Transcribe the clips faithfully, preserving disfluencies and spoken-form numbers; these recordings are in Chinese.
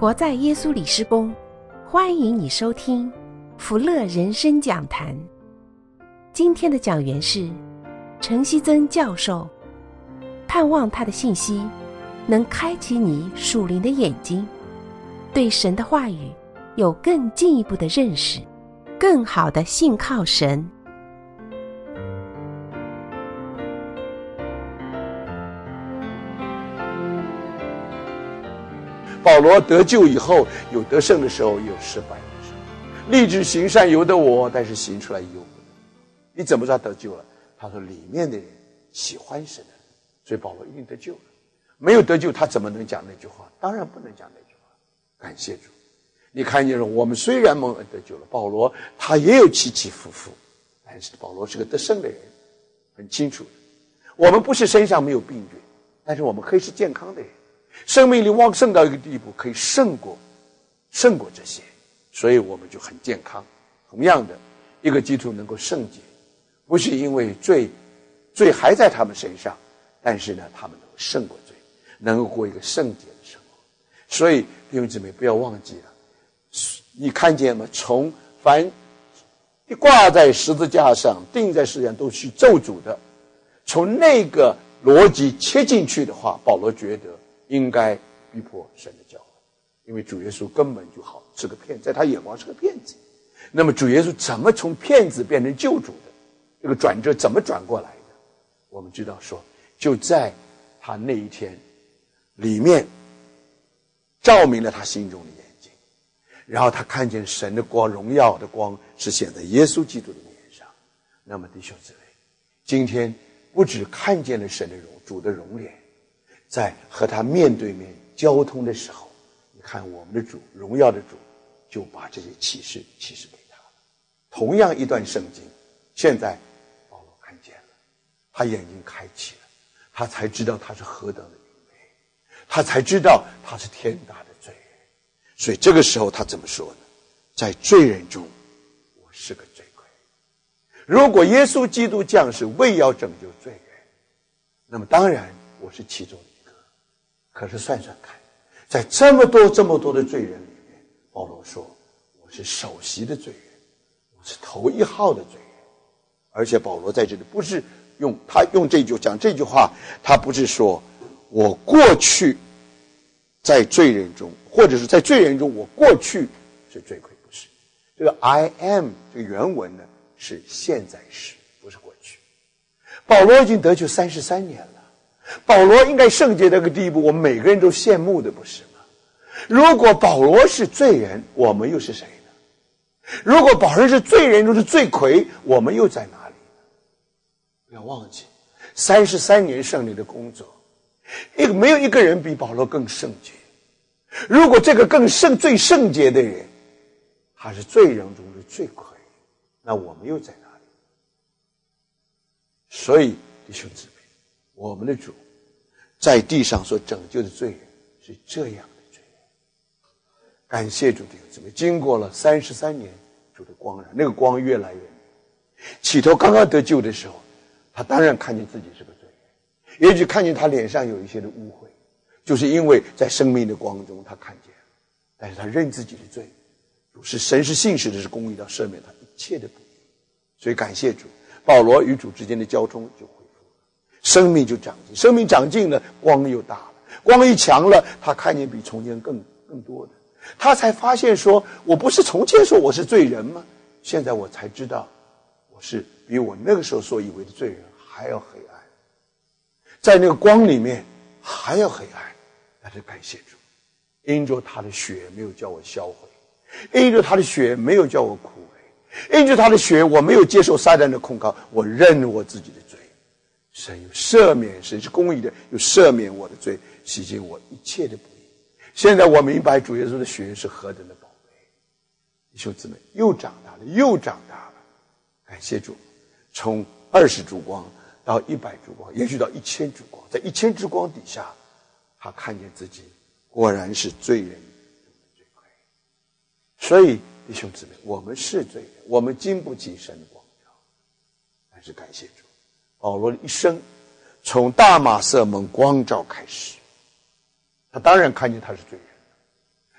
活在耶稣里施工，欢迎你收听福乐人生讲坛。今天的讲员是陈希曾教授，盼望他的信息能开启你属灵的眼睛，对神的话语有更进一步的认识，更好的信靠神。 保罗得救以后，有得胜的时候，也有失败的时候。立志行善由得我，但是行出来由不得。你怎么知道得救了？他说里面的人喜欢神的人，所以保罗一定得救了。没有得救，他怎么能讲那句话？当然不能讲那句话。感谢主，你看见了，我们虽然蒙恩得救了，保罗他也有起起伏伏，但是保罗是个得胜的人，很清楚的。我们不是身上没有病菌，但是我们可以是健康的人。生命力旺盛到一个地步，可以胜过胜过这些，所以我们就很健康。同样的，一个基督徒能够圣洁，不是因为罪罪还在他们身上，但是呢，他们能够胜过罪，能够过一个圣洁的生活。所以弟兄姊妹不要忘记了，你看见吗？从凡一挂在十字架上钉在十字架上都是咒诅的，从那个逻辑切进去的话，保罗觉得应该逼迫神的教会，因为主耶稣根本就好是个骗子，在他眼光是个骗子。那么主耶稣怎么从骗子变成救主的？这个转折怎么转过来的？我们知道说，就在他那一天里面照明了他心中的眼睛，然后他看见神的光，荣耀的光是显在耶稣基督的脸上。那么弟兄姊妹，今天不只看见了神的荣主的容脸，在和他面对面交通的时候，你看我们的主，荣耀的主就把这些启示启示给他了。同样一段圣经，现在保罗看见了，他眼睛开启了，他才知道他是何等的愚昧，他才知道他是天大的罪人。所以这个时候他怎么说呢？在罪人中我是个罪魁。如果耶稣基督降世为要拯救罪人，那么当然我是其中一个。可是算算看，在这么多这么多的罪人里面，保罗说我是首席的罪人，我是头一号的罪人。而且保罗在这里不是用他用这句讲这句话，他不是说我过去在罪人中，或者是在罪人中我过去是罪魁，不是。这个 I am 这个原文呢是现在时，不是过去。保罗已经得救三十三年了，保罗应该圣洁到一个地步，我们每个人都羡慕的，不是吗？如果保罗是罪人，我们又是谁呢？如果保罗是罪人中是罪魁，我们又在哪里呢？不要忘记三十三年圣灵的工作，一个没有一个人比保罗更圣洁。如果这个更圣最圣洁的人他是罪人中的罪魁，那我们又在哪里？所以弟兄姊妹，我们的主在地上所拯救的罪人是这样的罪人。感谢主，弟兄姊妹，经过了三十三年主的光染，那个光越来越明。起头刚刚得救的时候，他当然看见自己是个罪人，也许看见他脸上有一些的污秽，就是因为在生命的光中他看见了，但是他认自己的罪，主是神是信实的，是公义的，赦免他一切的不义。所以感谢主，保罗与主之间的交通就恢复了，生命就长进，生命长进了，光又大了，光一强了，他看见比从前更更多的，他才发现说，我不是从前说我是罪人吗？现在我才知道，我是比我那个时候所以为的罪人还要黑暗，在那个光里面还要黑暗。但是感谢主，因着他的血没有叫我销毁，因着他的血没有叫我枯萎，因着他的血我没有接受撒旦的控告，我认我自己的罪，神有赦免，神是公义的，有赦免我的罪，洗净我一切的不义。现在我明白主耶稣的血是何等的宝贝。弟兄姊妹，又长大了，又长大了，感谢主，从二十烛光到一百烛光，也许到一千烛光，在一千烛光底下，他看见自己果然是罪人罪魁。所以弟兄姊妹，我们是罪人，我们经不起神的光照，但是感谢主，保罗的一生从大马色蒙光照开始，他当然看见他是罪人，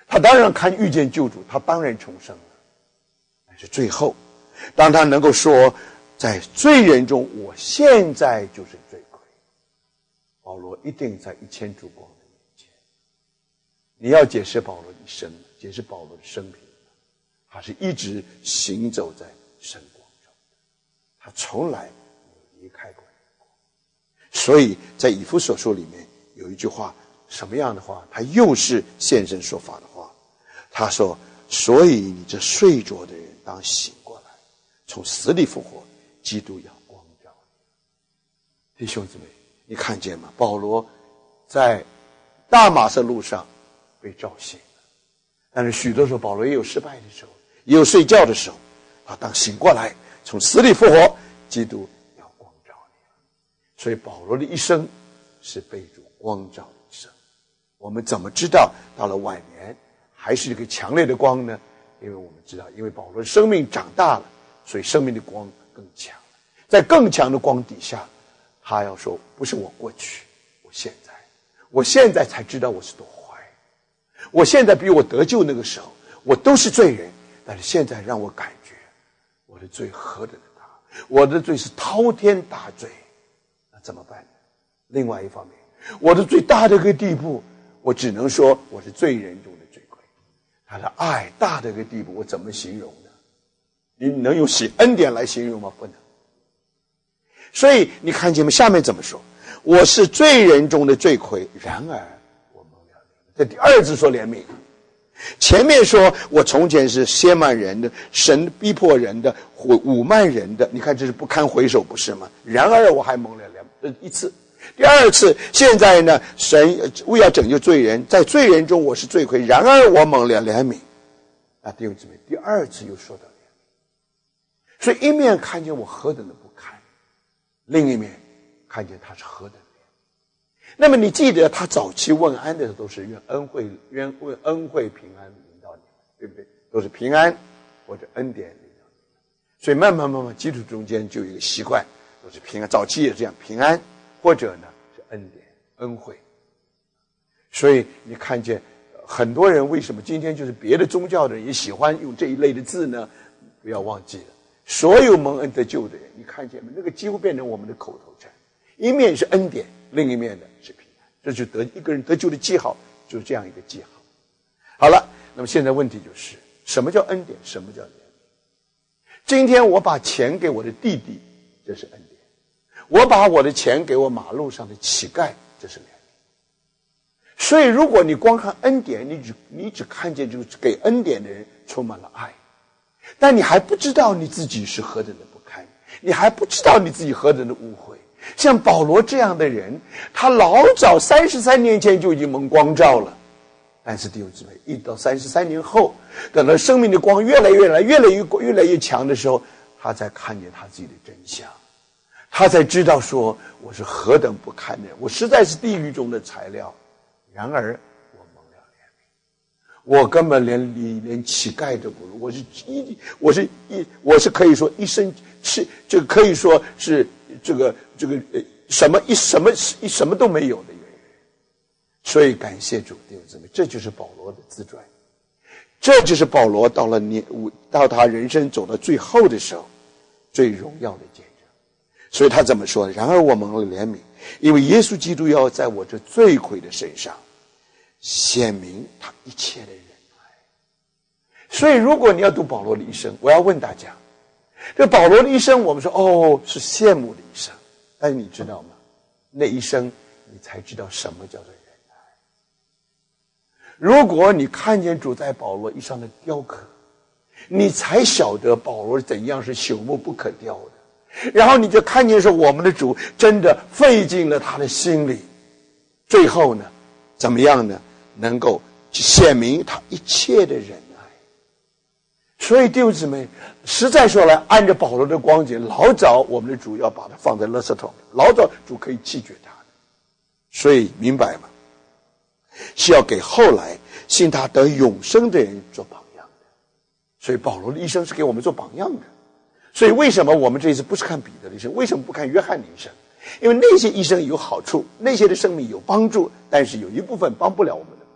他当然看遇见救主，他当然重生了。但是最后，当他能够说，在罪人中，我现在就是罪魁，保罗一定在一千烛光的面前。你要解释保罗一生，解释保罗的生平，他是一直行走在圣光中，他从来没有离开过光。所以在以弗所书里面有一句话，什么样的话？他又是现身说法的话。他说，所以你这睡着的人当醒过来，从死里复活，基督要光照你。弟兄姊妹，你看见吗？保罗在大马色路上被照醒了，但是许多时候保罗也有失败的时候，也有睡觉的时候。他当醒过来，从死里复活，基督要光照你了。所以保罗的一生是被主光照的一生。我们怎么知道到了晚年还是一个强烈的光呢？因为我们知道，因为保罗的生命长大了，所以生命的光更强了。在更强的光底下，他要说，不是我过去，我现在，我现在才知道我是多坏。我现在比我得救那个时候，我都是罪人，但是现在让我感觉我的罪何等的大，我的罪是滔天大罪。那怎么办呢？另外一方面，我的罪大到一个地步，我只能说我是罪人中的罪魁。他的爱大到一个地步，我怎么形容呢？你能用恩典来形容吗？不能。所以你看见吗？下面怎么说？我是罪人中的罪魁，然而我蒙了怜悯。这第二次说怜悯，前面说我从前是亵慢人的，神逼迫人的，侮慢人的，你看这是不堪回首，不是吗？然而我还蒙了怜悯，这一次。第二次，现在呢，神为要拯救罪人，在罪人中我是罪魁，然而我蒙了怜悯。啊，弟兄姊妹，第二次又说到怜悯，所以一面看见我何等的不堪，另一面看见他是何等的怜悯。那么你记得他早期问安的时候都是愿恩惠、愿问恩惠平安临到你，对不对？都是平安或者恩典临到你。所以慢慢慢慢，基督中间就有一个习惯，都是平安。早期也是这样，平安。或者呢是恩典恩惠。所以你看见很多人为什么今天就是别的宗教的人也喜欢用这一类的字呢？不要忘记了，所有蒙恩得救的人，你看见吗？那个几乎变成我们的口头禅，一面是恩典，另一面呢是平安，这就得一个人得救的记号，就是这样一个记号。好了，那么现在问题就是什么叫恩典，什么叫怜悯？今天我把钱给我的弟弟，这是恩典。我把我的钱给我马路上的乞丐，这是怜悯。所以如果你光看恩典，你只你只看见就是给恩典的人充满了爱，但你还不知道你自己是何等的不堪，你还不知道你自己何等的污秽。像保罗这样的人，他老早三十三年前就已经蒙光照了，但是弟兄姊妹，一到三十三年后，等到生命的光越来越来越来越越来越强的时候，他才看见他自己的真相。他才知道说我是何等不堪的人，我实在是地狱中的材料。然而我蒙了怜悯，我根本连连乞丐都不如，我是一我是一我是可以说一生是这个可以说是这个这个什么一什么一什么都没有的一个人。所以感谢主，弟兄姊妹，这就是保罗的自传，这就是保罗到了年到他人生走到最后的时候最荣耀的见证。所以他怎么说？然而我蒙了怜悯，因为耶稣基督要在我这罪魁的身上显明他一切的仁爱。所以如果你要读保罗的一生，我要问大家，这保罗的一生我们说哦是羡慕的一生，但是你知道吗？那一生你才知道什么叫做仁爱。如果你看见主在保罗一生的雕刻，你才晓得保罗怎样是朽木不可雕的。然后你就看见说我们的主真的费尽了他的心里，最后呢怎么样呢？能够显明他一切的仁爱。所以弟兄姊妹，实在说来，按照保罗的光景，老早我们的主要把它放在垃圾桶，老早主可以弃绝他的。所以明白吗？是要给后来信他得永生的人做榜样的。所以保罗的一生是给我们做榜样的。所以为什么我们这一次不是看彼得的一生，为什么不看约翰的一生？因为那些医生有好处，那些的生命有帮助，但是有一部分帮不了我们的忙，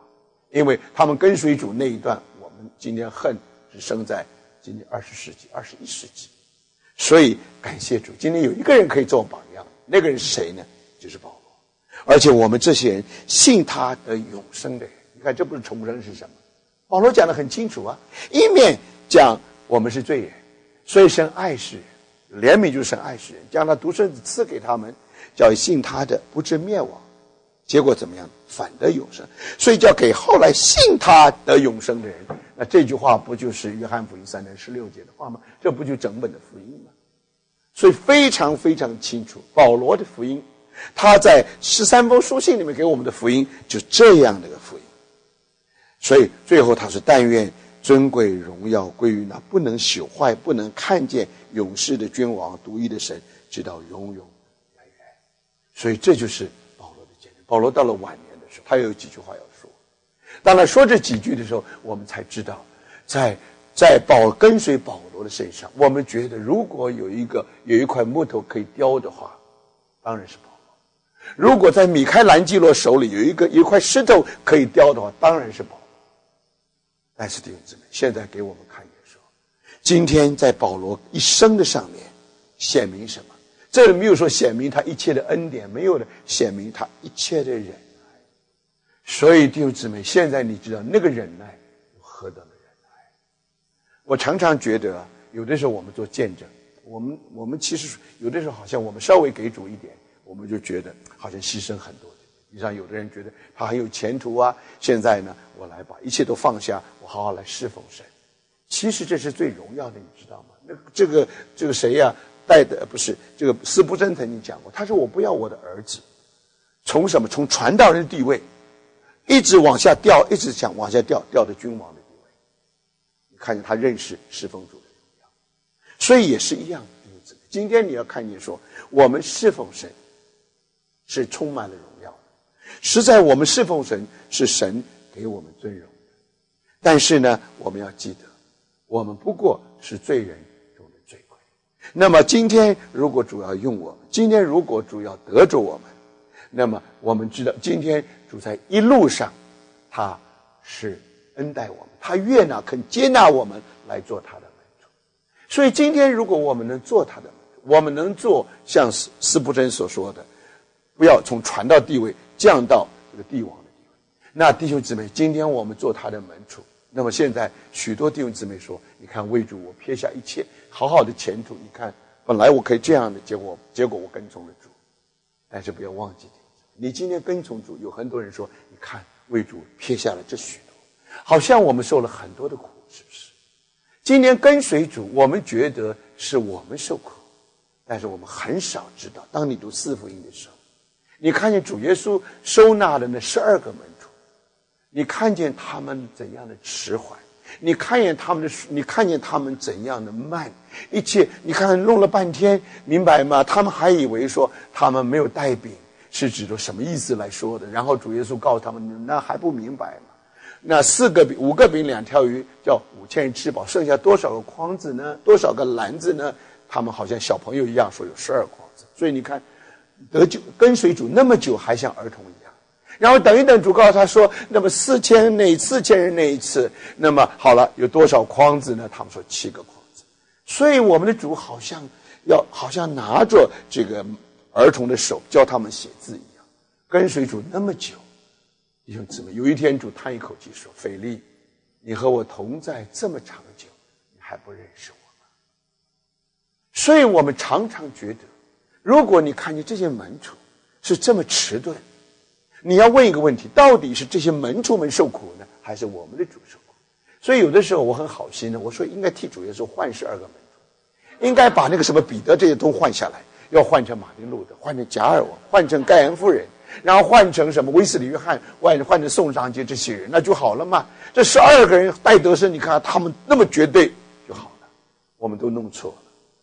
因为他们跟随主那一段，我们今天恨只生在今年二十世纪、二十一世纪。所以感谢主，今天有一个人可以做榜样，那个人是谁呢？就是保罗。而且我们这些人信他得永生的人，你看这不是重生是什么？保罗讲得很清楚啊，一面讲我们是罪人，所以神爱世人，怜悯就是神爱世人，将他独生子赐给他们，叫信他的不至灭亡，结果怎么样？反得永生。所以叫给后来信他得永生的人。那这句话不就是约翰福音三章十六节的话吗？这不就整本的福音吗？所以非常非常清楚，保罗的福音，他在十三封书信里面给我们的福音就这样的一个福音。所以最后他是但愿尊贵荣耀归于那不能朽坏不能看见永世的君王独一的神，直到永永远远。所以这就是保罗的见证。保罗到了晚年的时候，他有几句话要说。当然说这几句的时候，我们才知道在在保跟随保罗的身上，我们觉得如果有一个有一块木头可以雕的话，当然是保罗；如果在米开朗基罗手里有一个有一块石头可以雕的话，当然是保罗。但是弟兄姊妹，现在给我们看见说，今天在保罗一生的上面显明什么？这里没有说显明他一切的恩典，没有的显明他一切的忍耐。所以弟兄姊妹，现在你知道那个忍耐有何等的忍耐。我常常觉得有的时候我们做见证，我们我们其实有的时候好像我们稍微给主一点，我们就觉得好像牺牲很多。你像有的人觉得他很有前途啊，现在呢我来把一切都放下，我好好来侍奉神。其实这是最荣耀的，你知道吗？那这个这个谁呀、啊？带的不是这个司布真曾经讲过，他说我不要我的儿子从什么从传道人的地位一直往下掉，一直想往下掉，掉到君王的地位。你看见他认识侍奉主的荣耀，所以也是一样的。今天你要看见说，我们侍奉神是充满了荣耀的，实在我们侍奉神是神给我们尊荣的。但是呢，我们要记得，我们不过是罪人中的罪魁。那么今天如果主要用我们，今天如果主要得着我们，那么我们知道今天主在一路上他是恩待我们，他悦纳肯接纳我们来做他的门徒。所以今天如果我们能做他的门徒，我们能做像司布真所说的，不要从传道地位降到这个帝王的地位。那弟兄姊妹，今天我们做他的门徒，那么现在许多弟兄姊妹说，你看为主我撇下一切好好的前途，你看本来我可以这样的，结果结果我跟从了主。但是不要忘记，你今天跟从主，有很多人说，你看为主撇下了这许多，好像我们受了很多的苦，是不是？今天跟随主，我们觉得是我们受苦，但是我们很少知道，当你读四福音的时候，你看见主耶稣收纳了那十二个门徒，你看见他们怎样的迟缓，你看见他们的，你看见他们怎样的慢，一切你看弄了半天，明白吗？他们还以为说他们没有带饼是指着什么意思来说的，然后主耶稣告诉他们，那还不明白吗？那四个饼五个饼两条鱼叫五千人吃饱，剩下多少个筐子呢？多少个篮子呢？他们好像小朋友一样说有十二筐子。所以你看得救跟随主那么久还像儿童一样，然后等一等主告诉他说，那么四千那四千人那一次，那么好了有多少筐子呢？他们说七个筐子。所以我们的主好像要好像拿着这个儿童的手教他们写字一样，跟随主那么久。弟兄姊妹，有一天主叹一口气说，腓力，你和我同在这么长久，你还不认识我吗？所以我们常常觉得，如果你看见这些门徒是这么迟钝，你要问一个问题，到底是这些门徒们受苦呢，还是我们的主受苦？所以有的时候我很好心的，我说应该替主耶稣换十二个门徒，应该把那个什么彼得这些都换下来，要换成马丁路德，换成贾尔文，换成盖恩夫人，然后换成什么威斯理约翰，换换成宋长杰这些人，那就好了嘛。这十二个人戴德生，你看他们那么绝对就好了，我们都弄错了。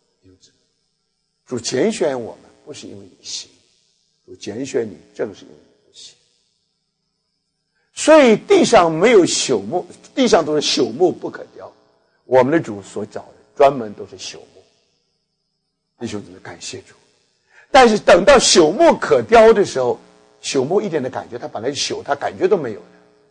主拣选我们不是因为你行，主拣选你正是因为你不行。所以地上没有朽木，地上都是朽木不可雕，我们的主所找的专门都是朽木。弟兄姊妹，感谢主。但是等到朽木可雕的时候，朽木一点的感觉，它本来朽，它感觉都没有的，它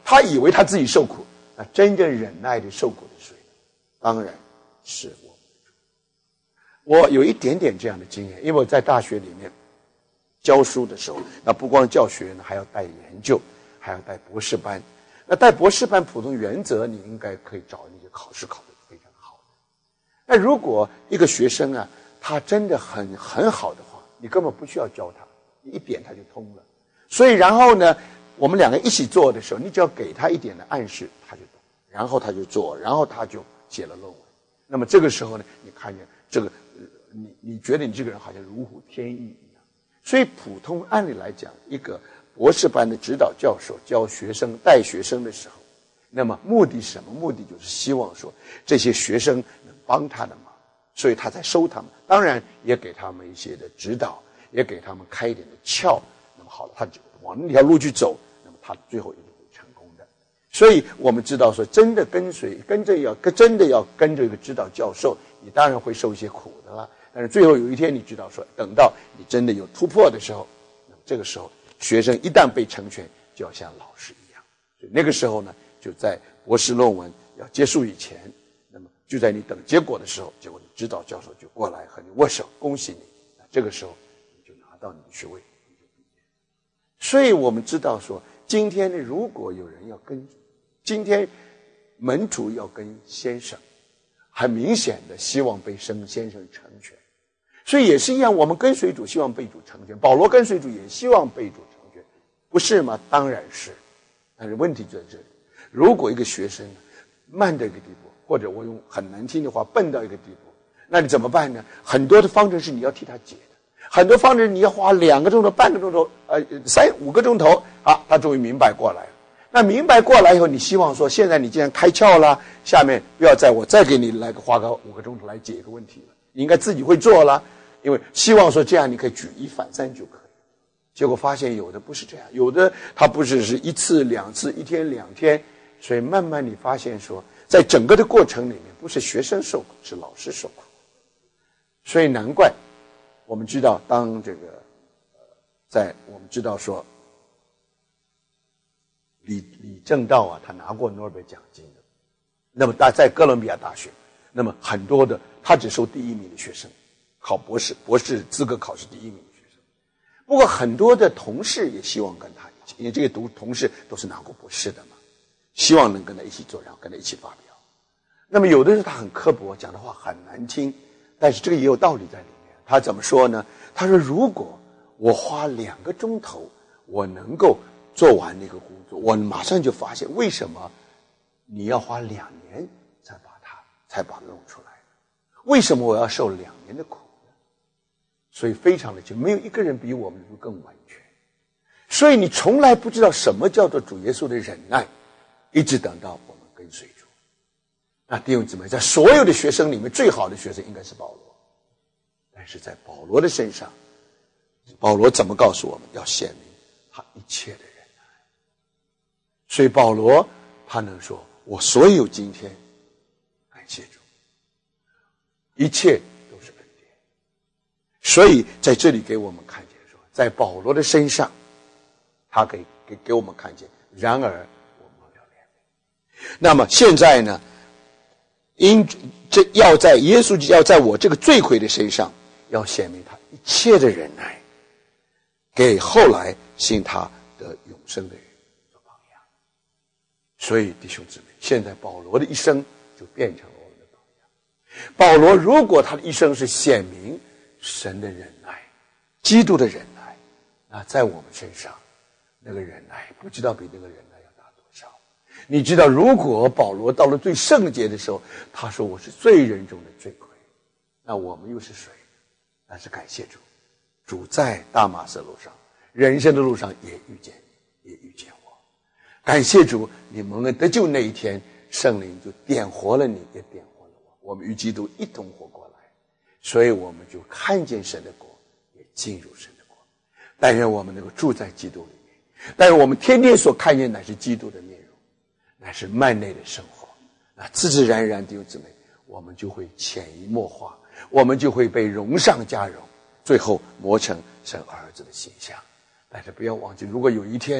他以为他自己受苦，那真正忍耐的受苦的是谁？当然是我们的主。我有一点点这样的经验，因为我在大学里面教书的时候，那不光教学呢，还要带研究，还要带博士班。那带博士班普通原则你应该可以找那些考试考得非常好的。那如果一个学生啊，他真的很很好的话，你根本不需要教他，你一点他就通了。所以然后呢，我们两个一起做的时候，你只要给他一点的暗示，他就懂，然后他就做，然后他就写了论文。那么这个时候呢，你看见这个你你觉得你这个人好像如虎添翼一样。所以普通按理来讲，一个博士班的指导教授教学生带学生的时候，那么目的是什么？目的就是希望说这些学生能帮他的忙，所以他才收他们，当然也给他们一些的指导，也给他们开一点的窍。那么好了，他就往那条路去走，那么他最后一定会成功的。所以我们知道说，真的跟随跟着要真的要跟着一个指导教授，你当然会受一些苦的啦。但是最后有一天你知道说，等到你真的有突破的时候，那么这个时候学生一旦被成全，就要像老师一样。所以那个时候呢，就在博士论文要结束以前，那么就在你等结果的时候，结果你指导教授就过来和你握手，恭喜你。那这个时候你就拿到你的学位，你就毕业。所以我们知道说，今天呢，如果有人要跟，今天门徒要跟先生，很明显的希望被生先生成全。所以也是一样，我们跟随主希望被主成全，保罗跟随主也希望被主成全，不是吗？当然是。但是问题就在这里，如果一个学生慢到一个地步，或者我用很难听的话笨到一个地步，那你怎么办呢？很多的方程式你要替他解的，很多方程式你要花两个钟头半个钟头呃三五个钟头啊，他终于明白过来了。那明白过来以后，你希望说现在你既然开窍了，下面不要再我再给你来个花个五个钟头来解一个问题了，你应该自己会做了，因为希望说这样你可以举一反三就可以。结果发现有的不是这样，有的他不只是一次两次一天两天，所以慢慢你发现说在整个的过程里面，不是学生受苦，是老师受苦。所以难怪我们知道，当这个呃在我们知道说李李政道啊，他拿过诺贝尔奖金的，那么大在哥伦比亚大学，那么很多的他只收第一名的学生，考博士博士资格考试第一名的学生。不过很多的同事也希望跟他一起，因为这些读同事都是拿过博士的嘛，希望能跟他一起做，然后跟他一起发表。那么有的时候他很刻薄，讲的话很难听，但是这个也有道理在里面。他怎么说呢？他说如果我花两个钟头我能够做完那个工作，我马上就发现为什么你要花两年才把它才把它弄出来，为什么我要受两年的苦呢？所以非常的就没有一个人比我们更完全。所以你从来不知道什么叫做主耶稣的忍耐，一直等到我们跟随主。那弟兄姊妹，在所有的学生里面，最好的学生应该是保罗，但是在保罗的身上，保罗怎么告诉我们？要显明他一切的忍耐。所以保罗他能说，我所有今天感谢主，一切都是恩典。所以在这里给我们看见说，在保罗的身上，他给给给我们看见，然而我们要怜悯。那么现在呢，因这要在耶稣要在我这个罪魁的身上，要显明他一切的忍耐，给后来信他得永生的人做榜样。所以弟兄姊妹，现在保罗的一生就变成了我们的榜样。保罗如果他的一生是显明神的忍耐，基督的忍耐，那在我们身上那个忍耐不知道比那个忍耐要大多少。你知道，如果保罗到了最圣洁的时候，他说我是罪人中的罪魁，那我们又是谁？但是感谢主，主在大马色路上，人生的路上也遇见你，也遇见我。感谢主，你蒙恩得救那一天，圣灵就点活了你，也点活了我，我们与基督一同活过来，所以我们就看见神的国，也进入神的国。但愿我们能够住在基督里面，但是我们天天所看见乃是基督的面容，乃是幔内的生活，那自自然然弟兄姊妹，我们就会潜移默化，我们就会被荣上加荣，最后磨成神儿子的形象。但是不要忘记，如果有一天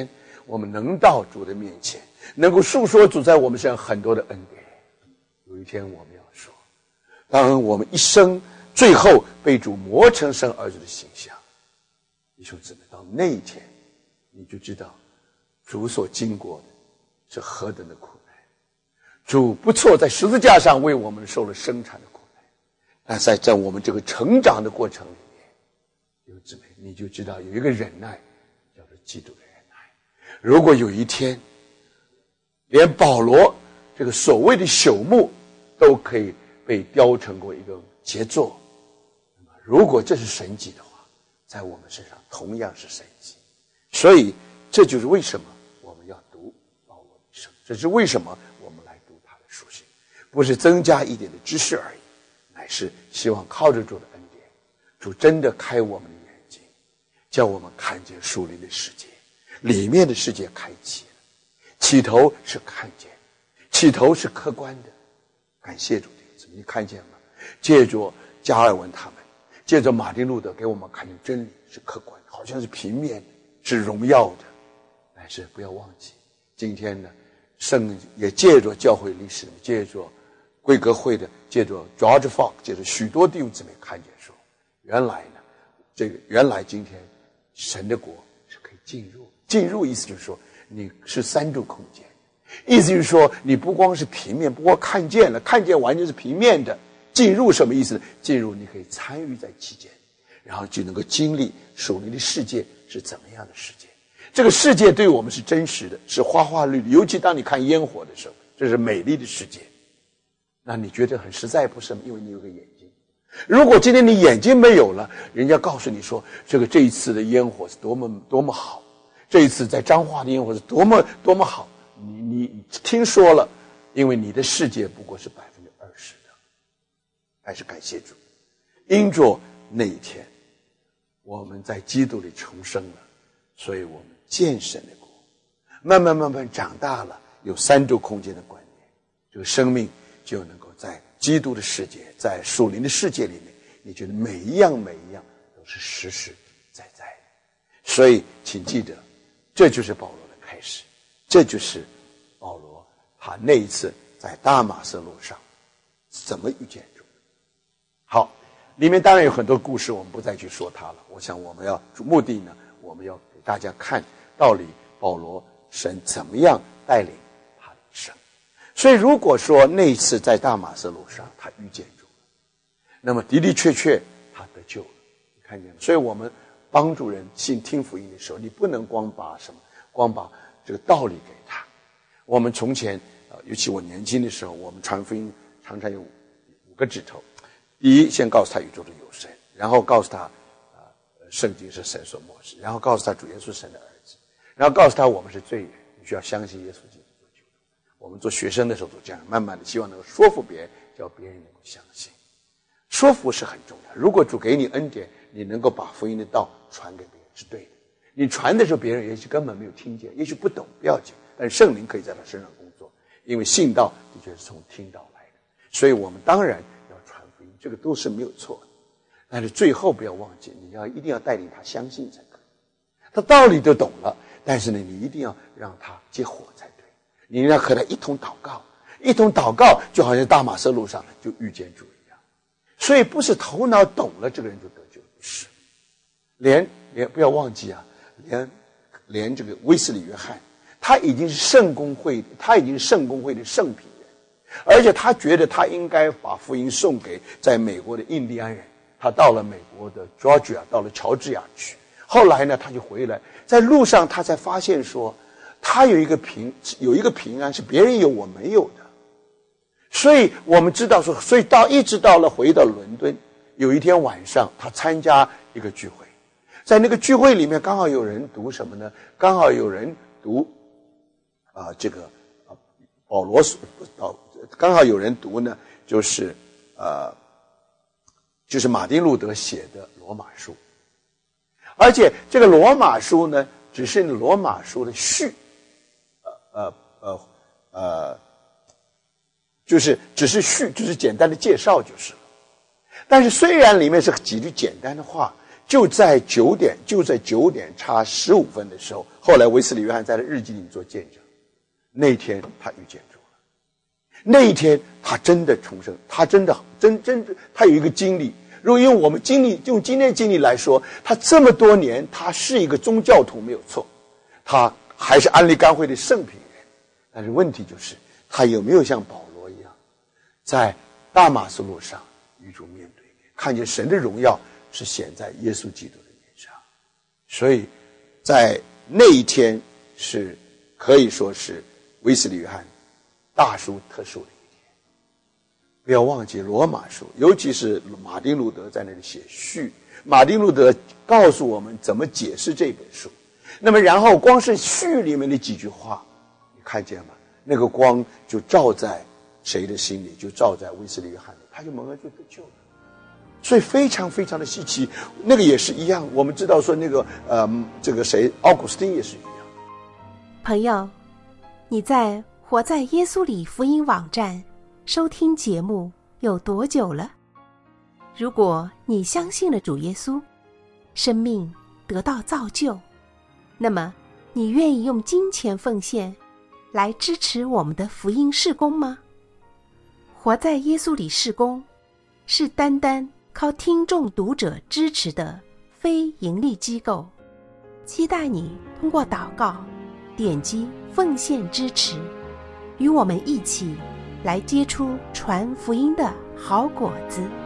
我们能到主的面前，能够述说主在我们身上很多的恩典。有一天我们要说，当我们一生最后被主磨成神儿子的形象，弟兄姊妹，到那一天你就知道主所经过的是何等的苦难。主不错，在十字架上为我们受了生产的苦难，但在在我们这个成长的过程里面，弟兄姊妹，你就知道有一个忍耐叫做基督的忍耐。如果有一天连保罗这个所谓的朽木都可以被雕成过一个杰作，那么如果这是神迹的话，在我们身上同样是神迹。所以这就是为什么我们要读保罗的一生，这是为什么我们来读他的书信，不是增加一点的知识而已，乃是希望靠着主的恩典，主真的开我们的眼睛，叫我们看见属灵的世界，里面的世界开启了。起头是看见，起头是客观的，感谢主，你看见吗？借着加尔文他们，借着马丁路德给我们看见真理是客观的，好像是平面的，是荣耀的。但是不要忘记，今天呢，圣也借着教会历史，借着贵格会的，借着 George Fox， 借着许多弟兄姊妹看见说，原来呢，这个原来今天神的国是可以进入，进入意思就是说你是三度空间，意思就是说你不光是平面，不光看见了，看见完全是平面的。进入什么意思？进入你可以参与在其间，然后就能够经历属灵的世界是怎么样的世界。这个世界对我们是真实的，是花花绿绿，尤其当你看烟火的时候，这是美丽的世界。那你觉得很实在不是吗？因为你有个眼睛。如果今天你眼睛没有了，人家告诉你说这个这一次的烟火是多么多么好，这一次在彰化的烟火是多么多么好，你你听说了，因为你的世界不过是百分之二十的。还是感谢主，因着那一天我们在基督里重生了，所以我们见神的国，慢慢慢慢长大了，有三度空间的观念，这个生命就能够在基督的世界，在属灵的世界里面，你觉得每一样每一样都是实实在在的。所以请记得，这就是保罗的开始，这就是保罗他那一次在大马色路上怎么遇见主。好，里面当然有很多故事，我们不再去说它了。我想我们要目的呢，我们要给大家看到底保罗神怎么样带领他的一生。所以如果说那一次在大马色路上他遇见主了，那么的的确确他得救了，你看见吗？所以我们帮助人信听福音的时候，你不能光把什么光把这个道理给他。我们从前呃，尤其我年轻的时候，我们传福音常常有五个指头。第一，先告诉他宇宙中有神，然后告诉他呃，圣经是神所默示，然后告诉他主耶稣是神的儿子，然后告诉他我们是罪人，你需要相信耶稣基督做救主。我们做学生的时候都这样，慢慢的希望能够说服别人，叫别人能够相信。说服是很重要，如果主给你恩典，你能够把福音的道传给别人是对的。你传的时候别人也许根本没有听见，也许不懂，不要紧，但是圣灵可以在他身上工作，因为信道的确是从听道来的。所以我们当然这个都是没有错的，但是最后不要忘记，你要一定要带领他相信才可以。他道理都懂了，但是呢，你一定要让他结火才对。你要和他一同祷告，一同祷告，就好像大马色路上就遇见主一样。所以不是头脑懂了这个人就得救，不是。连连不要忘记啊，连连这个威斯理约翰，他已经是圣公会，他已经是圣公会的圣品。而且他觉得他应该把福音送给在美国的印第安人，他到了美国的 Georgia， 到了乔治亚去。后来呢，他就回来，在路上他才发现说，他有一个平有一个平安是别人有我没有的。所以我们知道说，所以到一直到了回到伦敦，有一天晚上他参加一个聚会，在那个聚会里面刚好有人读什么呢？刚好有人读啊、呃、这个啊保罗所到。刚好有人读呢，就是呃，就是马丁路德写的罗马书，而且这个罗马书呢，只是罗马书的序，呃呃呃呃，就是只是序，就是简单的介绍就是了。但是虽然里面是几句简单的话， 就在九点，就在九点差十五分的时候，后来卫斯理约翰在他日记里做见证，那一天他遇见主了，那一天他真的重生，他真的真真他有一个经历。如果用我们经历，用今天的经历来说，他这么多年他是一个宗教徒没有错，他还是安利干会的圣品人，但是问题就是他有没有像保罗一样，在大马士路上与主面对面，看见神的荣耀是显在耶稣基督的面上。所以在那一天是可以说是卫斯理约翰大殊特殊的一天。不要忘记罗马书，尤其是马丁路德在那里写序，马丁路德告诉我们怎么解释这本书。那么然后光是序里面的几句话，你看见吗？那个光就照在谁的心里，就照在卫斯理约翰里，他就蒙恩就得救了。所以非常非常的稀奇。那个也是一样，我们知道说那个呃，这个谁奥古斯丁也是一样。 朋友，你在活在耶稣里福音网站收听节目有多久了？如果你相信了主耶稣，生命得到造就，那么你愿意用金钱奉献来支持我们的福音事工吗？活在耶稣里事工是单单靠听众读者支持的非盈利机构，期待你通过祷告点击奉献支持，与我们一起来结出传福音的好果子。